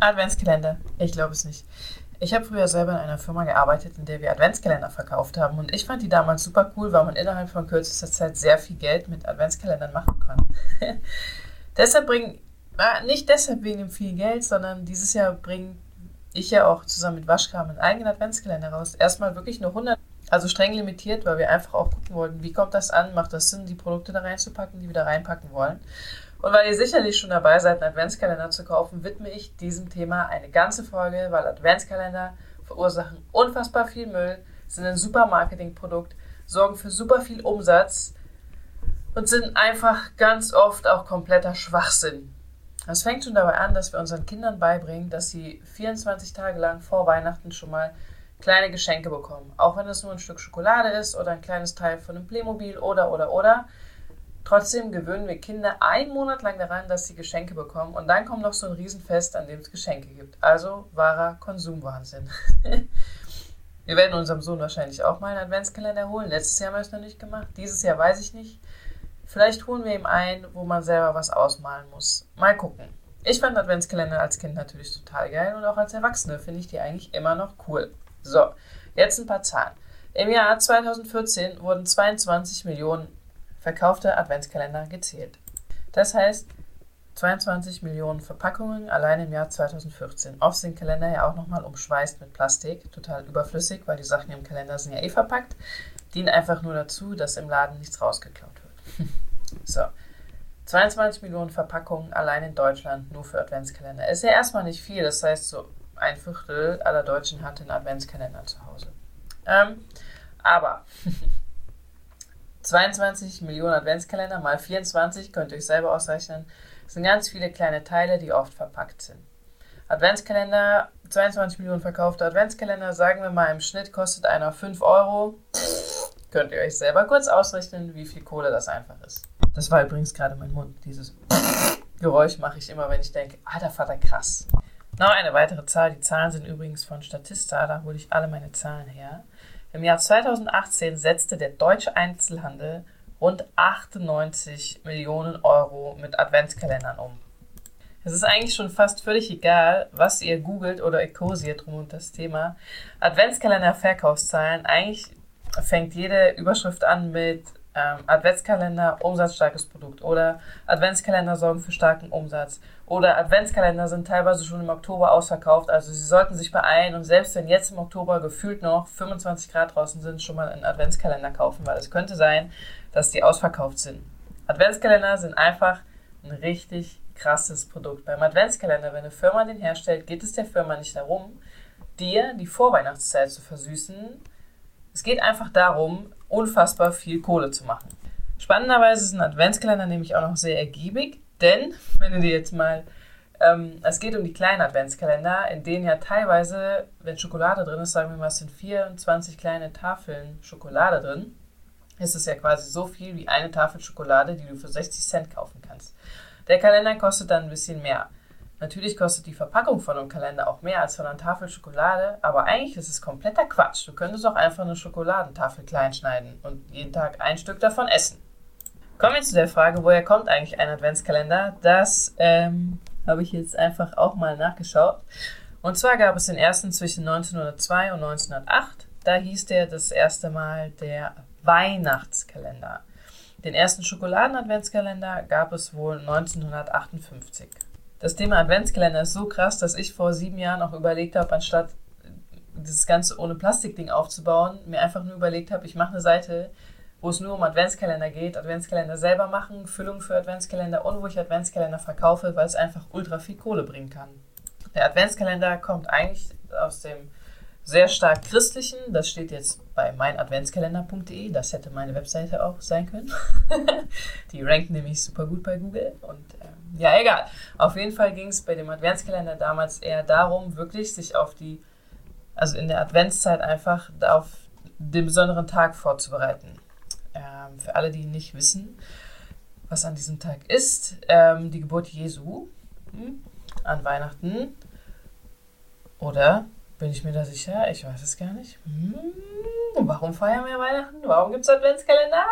Adventskalender? Ich glaube es nicht. Ich habe früher selber in einer Firma gearbeitet, in der wir Adventskalender verkauft haben. Und ich fand die damals super cool, weil man innerhalb von kürzester Zeit sehr viel Geld mit Adventskalendern machen kann. Nicht deshalb wegen dem viel Geld, sondern dieses Jahr bringe ich ja auch zusammen mit Waschkram einen eigenen Adventskalender raus. Erstmal wirklich nur 100, also streng limitiert, weil wir einfach auch gucken wollten, wie kommt das an, macht das Sinn, die Produkte da reinzupacken, die wir da reinpacken wollen. Und weil ihr sicherlich schon dabei seid, einen Adventskalender zu kaufen, widme ich diesem Thema eine ganze Folge, weil Adventskalender verursachen unfassbar viel Müll, sind ein super Marketingprodukt, sorgen für super viel Umsatz und sind einfach ganz oft auch kompletter Schwachsinn. Es fängt schon dabei an, dass wir unseren Kindern beibringen, dass sie 24 Tage lang vor Weihnachten schon mal kleine Geschenke bekommen. Auch wenn es nur ein Stück Schokolade ist oder ein kleines Teil von einem Playmobil oder. Trotzdem gewöhnen wir Kinder einen Monat lang daran, dass sie Geschenke bekommen. Und dann kommt noch so ein Riesenfest, an dem es Geschenke gibt. Also wahrer Konsumwahnsinn. Wir werden unserem Sohn wahrscheinlich auch mal einen Adventskalender holen. Letztes Jahr haben wir es noch nicht gemacht. Dieses Jahr weiß ich nicht. Vielleicht holen wir ihm einen, wo man selber was ausmalen muss. Mal gucken. Ich fand Adventskalender als Kind natürlich total geil und auch als Erwachsene finde ich die eigentlich immer noch cool. So, jetzt ein paar Zahlen. Im Jahr 2014 wurden 22 Millionen verkaufte Adventskalender gezählt. Das heißt, 22 Millionen Verpackungen allein im Jahr 2014. Oft sind Kalender ja auch nochmal umschweißt mit Plastik. Total überflüssig, weil die Sachen im Kalender sind ja verpackt. Dienen einfach nur dazu, dass im Laden nichts rausgeklaut wird. So, 22 Millionen Verpackungen allein in Deutschland nur für Adventskalender. Ist ja erstmal nicht viel, das heißt so ein Viertel aller Deutschen hat einen Adventskalender zu Hause. Aber 22 Millionen Adventskalender mal 24, könnt ihr euch selber ausrechnen, sind ganz viele kleine Teile, die oft verpackt sind. Adventskalender, 22 Millionen verkaufte Adventskalender, sagen wir mal im Schnitt kostet einer 5 Euro. Könnt ihr euch selber kurz ausrechnen, wie viel Kohle das einfach ist. Das war übrigens gerade mein Mund. Dieses Geräusch mache ich immer, wenn ich denke, alter Vater, krass. Noch eine weitere Zahl. Die Zahlen sind übrigens von Statista, da hole ich alle meine Zahlen her. Im Jahr 2018 setzte der deutsche Einzelhandel rund 98 Millionen Euro mit Adventskalendern um. Es ist eigentlich schon fast völlig egal, was ihr googelt oder ekosiert rum um das Thema. Adventskalender-Verkaufszahlen, eigentlich fängt jede Überschrift an mit Adventskalender, umsatzstarkes Produkt oder Adventskalender sorgen für starken Umsatz oder Adventskalender sind teilweise schon im Oktober ausverkauft, also sie sollten sich beeilen und selbst wenn jetzt im Oktober gefühlt noch 25 Grad draußen sind, schon mal einen Adventskalender kaufen, weil es könnte sein, dass die ausverkauft sind. Adventskalender sind einfach ein richtig krasses Produkt. Beim Adventskalender, wenn eine Firma den herstellt, geht es der Firma nicht darum, dir die Vorweihnachtszeit zu versüßen. Es geht einfach darum, unfassbar viel Kohle zu machen. Spannenderweise ist ein Adventskalender nämlich auch noch sehr ergiebig, denn, wenn du dir jetzt mal, es geht um die kleinen Adventskalender, in denen ja teilweise, wenn Schokolade drin ist, sagen wir mal, es sind 24 kleine Tafeln Schokolade drin, ist es ja quasi so viel wie eine Tafel Schokolade, die du für 60 Cent kaufen kannst. Der Kalender kostet dann ein bisschen mehr. Natürlich kostet die Verpackung von einem Kalender auch mehr als von einer Tafel Schokolade, aber eigentlich ist es kompletter Quatsch. Du könntest auch einfach eine Schokoladentafel klein schneiden und jeden Tag ein Stück davon essen. Kommen wir zu der Frage, woher kommt eigentlich ein Adventskalender? Das habe ich jetzt einfach auch mal nachgeschaut. Und zwar gab es den ersten zwischen 1902 und 1908. Da hieß der das erste Mal der Weihnachtskalender. Den ersten Schokoladen-Adventskalender gab es wohl 1958. Das Thema Adventskalender ist so krass, dass ich vor 7 Jahren auch überlegt habe, anstatt dieses Ganze ohne Plastikding aufzubauen, mir einfach nur überlegt habe, ich mache eine Seite, wo es nur um Adventskalender geht, Adventskalender selber machen, Füllung für Adventskalender und wo ich Adventskalender verkaufe, weil es einfach ultra viel Kohle bringen kann. Der Adventskalender kommt eigentlich aus dem sehr stark christlichen, das steht jetzt bei meinadventskalender.de, das hätte meine Webseite auch sein können. Die rankt nämlich super gut bei Google und ja, egal. Auf jeden Fall ging es bei dem Adventskalender damals eher darum, wirklich sich also in der Adventszeit einfach auf den besonderen Tag vorzubereiten. Für alle, die nicht wissen, was an diesem Tag ist, die Geburt Jesu an Weihnachten. Oder, bin ich mir da sicher? Ich weiß es gar nicht. Warum feiern wir Weihnachten? Warum gibt es Adventskalender?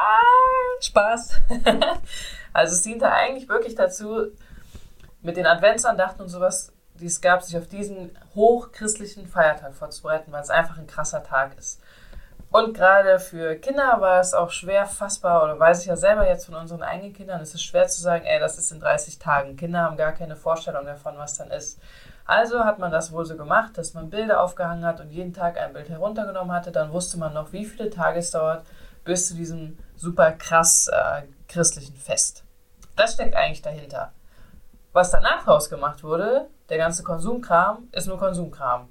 Spaß. Also es dient da eigentlich wirklich dazu, mit den Adventsandachten und sowas die es gab, sich auf diesen hochchristlichen Feiertag vorzubereiten, weil es einfach ein krasser Tag ist. Und gerade für Kinder war es auch schwer fassbar, oder weiß ich ja selber jetzt von unseren eigenen Kindern, es ist schwer zu sagen, das ist in 30 Tagen. Kinder haben gar keine Vorstellung davon, was dann ist. Also hat man das wohl so gemacht, dass man Bilder aufgehangen hat und jeden Tag ein Bild heruntergenommen hatte. Dann wusste man noch, wie viele Tage es dauert bis zu diesem super krass christlichen Fest. Das steckt eigentlich dahinter. Was danach rausgemacht wurde, der ganze Konsumkram, ist nur Konsumkram.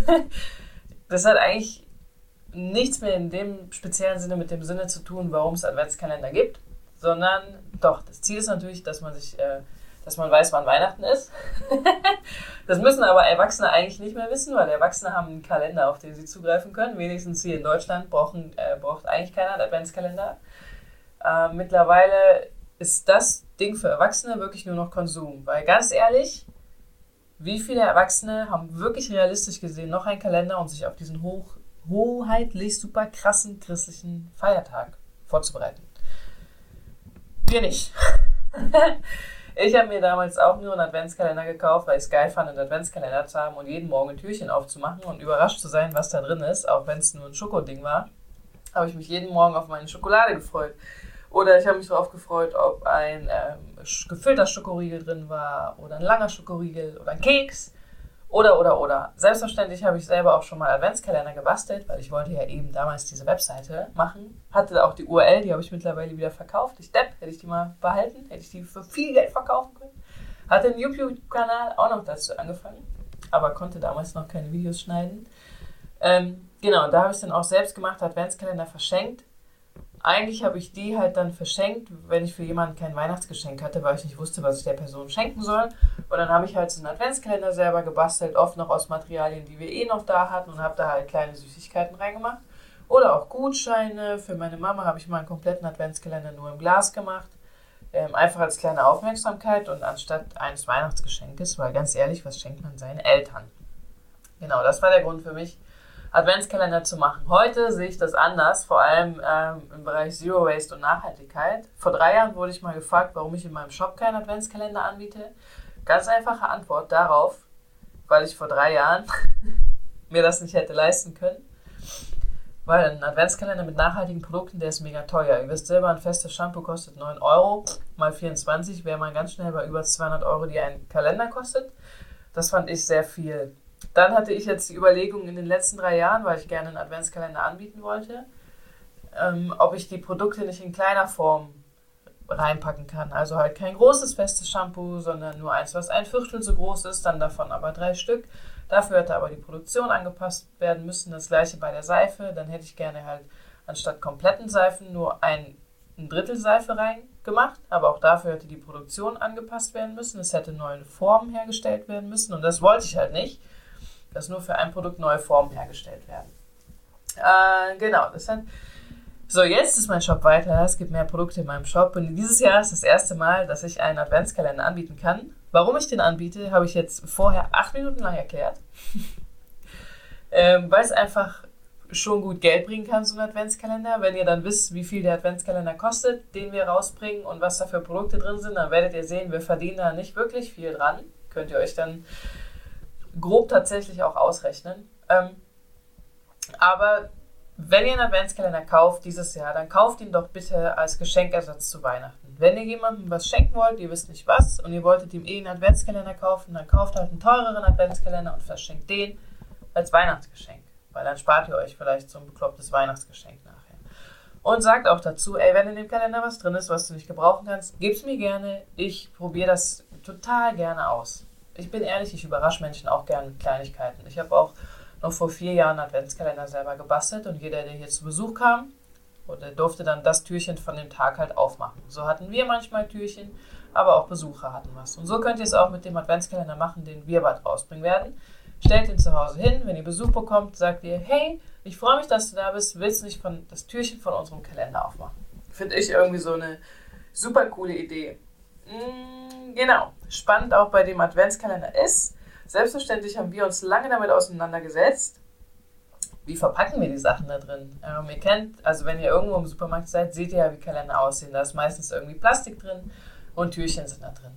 Das hat eigentlich nichts mehr in dem speziellen Sinne mit dem Sinne zu tun, warum es Adventskalender gibt, sondern doch, das Ziel ist natürlich, dass man weiß, wann Weihnachten ist. Das müssen aber Erwachsene eigentlich nicht mehr wissen, weil Erwachsene haben einen Kalender, auf den sie zugreifen können. Wenigstens hier in Deutschland braucht eigentlich keiner einen Adventskalender. Mittlerweile ist das Ding für Erwachsene wirklich nur noch Konsum. Weil ganz ehrlich, wie viele Erwachsene haben wirklich realistisch gesehen noch einen Kalender, um sich auf diesen hoheitlich super krassen christlichen Feiertag vorzubereiten? Wir nicht. Ich habe mir damals auch nur einen Adventskalender gekauft, weil ich es geil fand, einen Adventskalender zu haben und jeden Morgen ein Türchen aufzumachen und überrascht zu sein, was da drin ist, auch wenn es nur ein Schokoding war. Habe ich mich jeden Morgen auf meine Schokolade gefreut. Oder ich habe mich darauf gefreut, ob ein gefüllter Schokoriegel drin war oder ein langer Schokoriegel oder ein Keks. Oder. Selbstverständlich habe ich selber auch schon mal Adventskalender gebastelt, weil ich wollte ja eben damals diese Webseite machen. Hatte auch die URL, die habe ich mittlerweile wieder verkauft. Hätte ich die mal behalten, hätte ich die für viel Geld verkaufen können. Hatte einen YouTube-Kanal auch noch dazu angefangen, aber konnte damals noch keine Videos schneiden. Genau, da habe ich es dann auch selbst gemacht, Adventskalender verschenkt. Eigentlich habe ich die halt dann verschenkt, wenn ich für jemanden kein Weihnachtsgeschenk hatte, weil ich nicht wusste, was ich der Person schenken soll. Und dann habe ich halt so einen Adventskalender selber gebastelt, oft noch aus Materialien, die wir noch da hatten, und habe da halt kleine Süßigkeiten reingemacht. Oder auch Gutscheine. Für meine Mama habe ich mal einen kompletten Adventskalender nur im Glas gemacht. Einfach als kleine Aufmerksamkeit und anstatt eines Weihnachtsgeschenkes, weil ganz ehrlich, was schenkt man seinen Eltern? Genau, das war der Grund für mich, Adventskalender zu machen. Heute sehe ich das anders, vor allem im Bereich Zero Waste und Nachhaltigkeit. Vor 3 Jahren wurde ich mal gefragt, warum ich in meinem Shop keinen Adventskalender anbiete. Ganz einfache Antwort darauf, weil ich vor 3 Jahren mir das nicht hätte leisten können. Weil ein Adventskalender mit nachhaltigen Produkten, der ist mega teuer. Ihr wisst selber, ein festes Shampoo kostet 9 Euro, mal 24 wäre man ganz schnell bei über 200 Euro, die ein Kalender kostet. Das fand ich sehr viel. Dann hatte ich jetzt die Überlegung in den letzten 3 Jahren, weil ich gerne einen Adventskalender anbieten wollte, ob ich die Produkte nicht in kleiner Form reinpacken kann. Also halt kein großes, festes Shampoo, sondern nur eins, was 1/4 so groß ist, dann davon aber 3 Stück. Dafür hätte aber die Produktion angepasst werden müssen. Das gleiche bei der Seife. Dann hätte ich gerne halt anstatt kompletten Seifen nur ein Drittel Seife reingemacht. Aber auch dafür hätte die Produktion angepasst werden müssen. Es hätte neue Formen hergestellt werden müssen. Und das wollte ich halt nicht, dass nur für ein Produkt neue Formen hergestellt werden. Genau, das hat... So, jetzt ist mein Shop weiter. Es gibt mehr Produkte in meinem Shop. Und dieses Jahr ist das erste Mal, dass ich einen Adventskalender anbieten kann. Warum ich den anbiete, habe ich jetzt vorher 8 Minuten lang erklärt. Weil es einfach schon gut Geld bringen kann, so ein Adventskalender. Wenn ihr dann wisst, wie viel der Adventskalender kostet, den wir rausbringen und was da für Produkte drin sind, dann werdet ihr sehen, wir verdienen da nicht wirklich viel dran. Könnt ihr euch dann grob tatsächlich auch ausrechnen. Aber wenn ihr einen Adventskalender kauft dieses Jahr, dann kauft ihn doch bitte als Geschenkersatz zu Weihnachten. Wenn ihr jemandem was schenken wollt, ihr wisst nicht was, und ihr wolltet ihm einen Adventskalender kaufen, dann kauft halt einen teureren Adventskalender und verschenkt den als Weihnachtsgeschenk. Weil dann spart ihr euch vielleicht so ein beklopptes Weihnachtsgeschenk nachher. Und sagt auch dazu, wenn in dem Kalender was drin ist, was du nicht gebrauchen kannst, gib's mir gerne. Ich probiere das total gerne aus. Ich bin ehrlich, ich überrasche Menschen auch gerne mit Kleinigkeiten. Ich habe auch noch vor 4 Jahren einen Adventskalender selber gebastelt und jeder, der hier zu Besuch kam, der durfte dann das Türchen von dem Tag halt aufmachen. So hatten wir manchmal Türchen, aber auch Besucher hatten was. Und so könnt ihr es auch mit dem Adventskalender machen, den wir bald rausbringen werden. Stellt ihn zu Hause hin, wenn ihr Besuch bekommt, sagt ihr, hey, ich freue mich, dass du da bist, willst du nicht das Türchen von unserem Kalender aufmachen? Finde ich irgendwie so eine super coole Idee. Genau, spannend auch bei dem Adventskalender ist, selbstverständlich haben wir uns lange damit auseinandergesetzt, wie verpacken wir die Sachen da drin. Ihr kennt, also wenn ihr irgendwo im Supermarkt seid, seht ihr ja, wie Kalender aussehen. Da ist meistens irgendwie Plastik drin und Türchen sind da drin.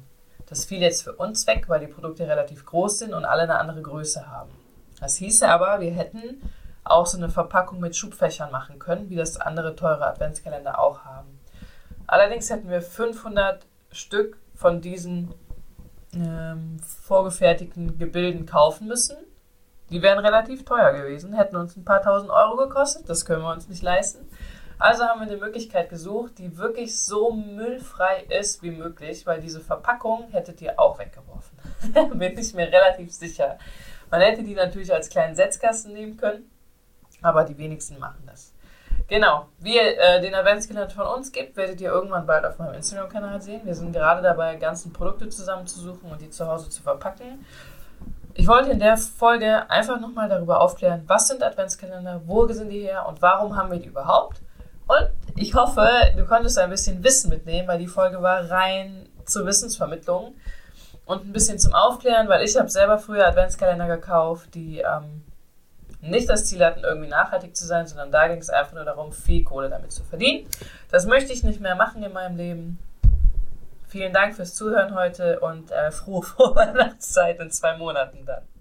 Das fiel jetzt für uns weg, weil die Produkte relativ groß sind und alle eine andere Größe haben. Das hieße aber, wir hätten auch so eine Verpackung mit Schubfächern machen können, wie das andere teure Adventskalender auch haben. Allerdings hätten wir 500 Stück von diesen vorgefertigten Gebilden kaufen müssen. Die wären relativ teuer gewesen, hätten uns ein paar tausend Euro gekostet, das können wir uns nicht leisten. Also haben wir eine Möglichkeit gesucht, die wirklich so müllfrei ist wie möglich, weil diese Verpackung hättet ihr auch weggeworfen. Bin ich mir relativ sicher. Man hätte die natürlich als kleinen Setzkasten nehmen können, aber die wenigsten machen das. Genau, wie ihr den Adventskalender von uns gibt, werdet ihr irgendwann bald auf meinem Instagram-Kanal sehen. Wir sind gerade dabei, ganzen Produkte zusammenzusuchen und die zu Hause zu verpacken. Ich wollte in der Folge einfach nochmal darüber aufklären, was sind Adventskalender, wo sind die her und warum haben wir die überhaupt? Und ich hoffe, du konntest ein bisschen Wissen mitnehmen, weil die Folge war rein zur Wissensvermittlung und ein bisschen zum Aufklären, weil ich habe selber früher Adventskalender gekauft, die nicht das Ziel hatten, irgendwie nachhaltig zu sein, sondern da ging es einfach nur darum, viel Kohle damit zu verdienen. Das möchte ich nicht mehr machen in meinem Leben. Vielen Dank fürs Zuhören heute und frohe Weihnachtszeit in 2 Monaten dann.